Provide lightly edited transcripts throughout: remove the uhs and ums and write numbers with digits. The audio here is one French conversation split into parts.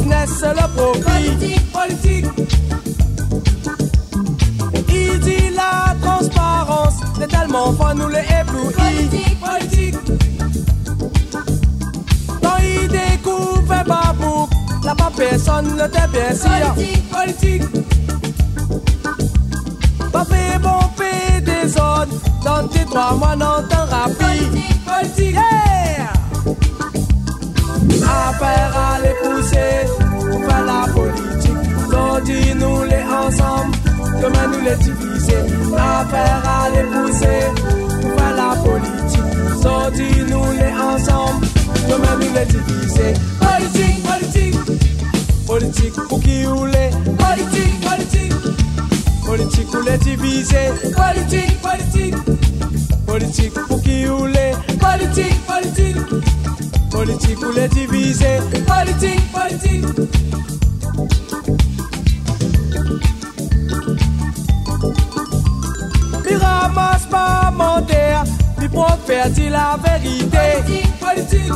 business, le profit. Politique. Il dit la transparence, c'est tellement fun, nous les éblouit. Politique. Quand il découvre un babou, là pas personne ne t'est bien sûr. Politique. Pas fait bomber des zones, dans tes 3 mois dans temps rapide. Politique. Yeah. Affaire à les pousser, pour faire la politique. Donc dis-nous les ensemble, demain nous les diviser. Affaire à les pousser, pour faire la politique. Donc dis-nous les ensemble, demain nous les diviser. Politique, politique, politique pour qui ou les. Politique, politique, politique pour les diviser. Politique, politique, politique pour qui ou les. Politique, politique, politique pour les diviser. Politique, politique. Il ramasse pas mentir, il profère dit la vérité. Politique,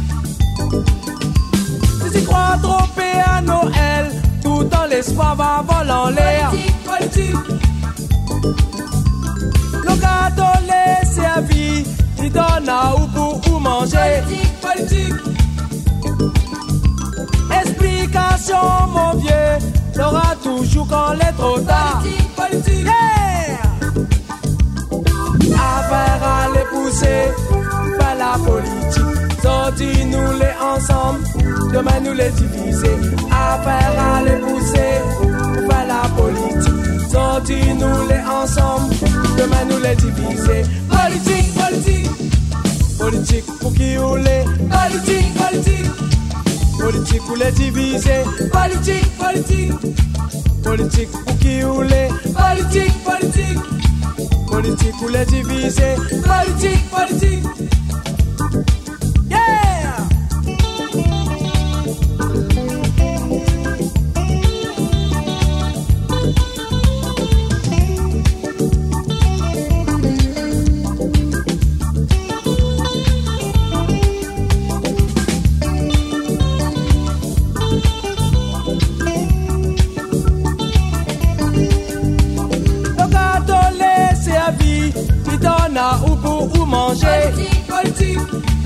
si tu crois tromper à Noël, tout en l'espoir va voler en l'air. Politique, le gâteau les servi, il donne à ou pour ou manger. Politique, explication mon vieux, l'aura toujours quand l'est trop tard. Politique, yeah. Affaire à les pousser, faire la politique. Sortis-nous les ensemble, demain nous les diviser. Affaire à les pousser, faire la politique. Sortis-nous les ensemble, demain nous les diviser. Politique, politique, politique pour qui ou les. Politique, politique, politique pour les diviser. Politique, politique, politique pour qui ou les. Politique, politique, politique pour les diviser. Politique, politique. Yeah! Ou pour ou manger. Politique,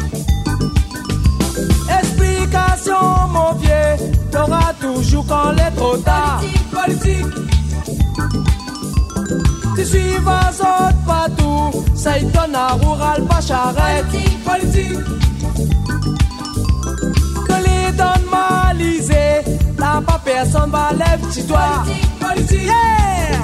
explication mon vieux, t'auras toujours quand l'est trop tard. Politique, tu suivras autres partout, ça y donne à rural pas charrette. Politique, que les donne malisés, là pas personne va lève toi. Politique, yeah.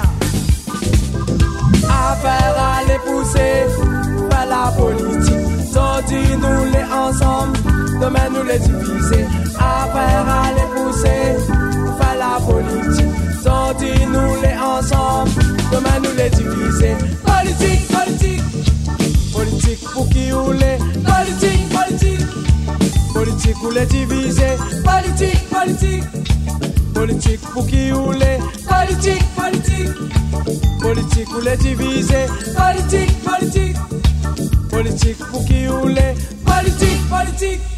Affaire à les pousser, faire la politique. Sortis-nous les ensemble, demain nous les diviser. Affaire à les pousser, faire la politique. Sortis-nous les ensemble, demain nous les diviser. Politique, politique, politique pour qui ou les. Politique, politique, politique pour les diviser. Politique, politique, politique pour qui ou les. Politique, politique, politique pour les diviser. Politique, politique, politique pour qui ou les. Politique, politique.